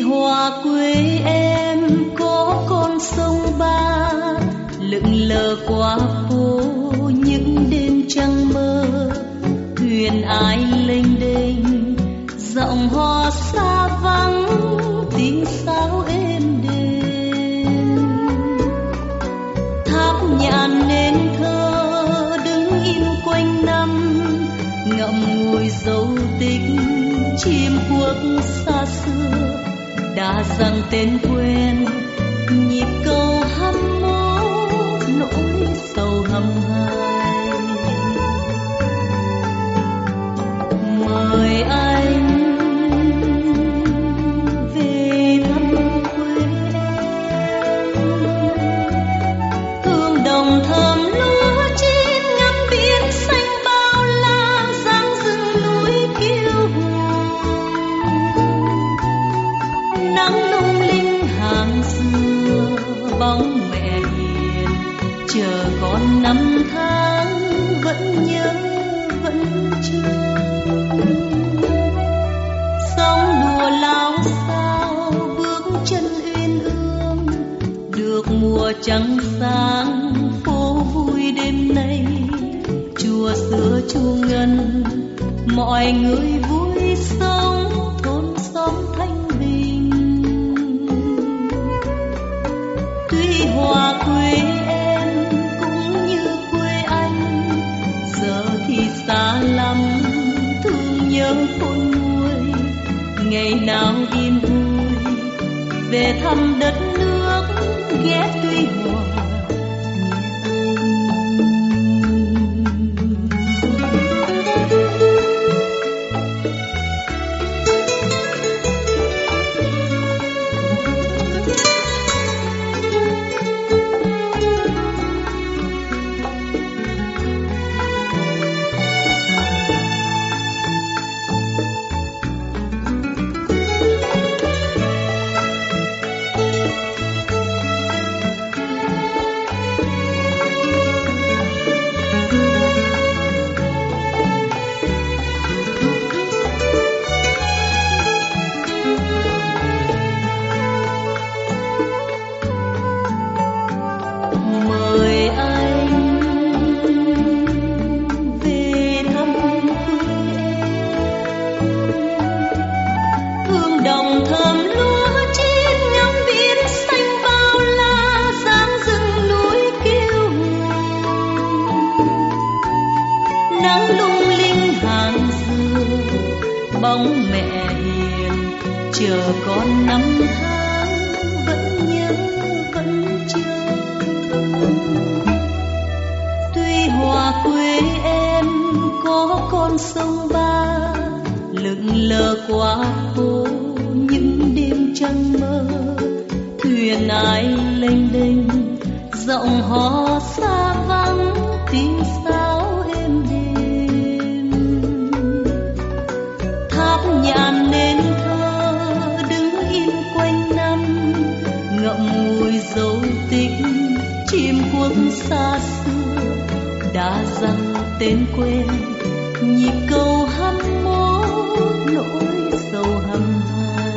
Hòa quê em có con sông Ba lững lờ qua phố những đêm trăng mơ, thuyền ai lênh đênh giọng hò xa vắng tiếng sáo êm đềm. Tháp nhạn nên thơ đứng im quanh năm, ngậm ngùi dấu tích chim quốc xa xưa, đã dâng tên quen nhịp câu hăm mốt nỗi sầu hầm hai. Mời anh về thăm quê em, hương đồng thơm lúa chín ngắm biển xanh bao la, dáng rừng núi kiêu hùng, nắng lung linh hàng xưa bóng mẹ hiền, chờ con năm tháng vẫn nhớ vẫn chưa. Sóng đùa lao sao bước chân uyên ương, được mùa trăng sáng phố vui đêm nay. Chùa xưa chùa ngân mọi người vui sống, thôn xóm thanh bình. Tuy Hòa quê em cũng như quê anh, giờ thì xa lắm thương nhớ khôn nguôi. Ngày nào yên vui về thăm đất nước, ghé Tuy Hòa bóng mẹ hiền, chờ con năm tháng vẫn nhớ vẫn chờ. Tuy Hòa quê em có con sông Ba lững lờ qua phố những đêm trăng mơ, thuyền ai lênh đênh giọng hò xa vắng tiếng sáo êm đềm. Tháp nhạn nên thơ đứng im quanh năm, ngậm ngùi dấu tích chim quốc xa xưa, đã dâng tên quen nhịp câu hăm mốt nỗi sầu hầm hai.